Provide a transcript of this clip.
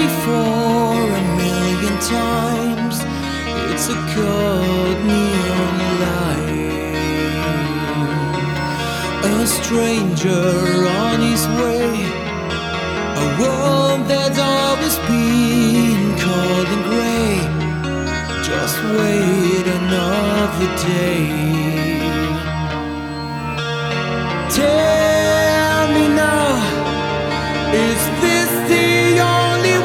before a million times. It's a cold neon light, a stranger on his way, a world that always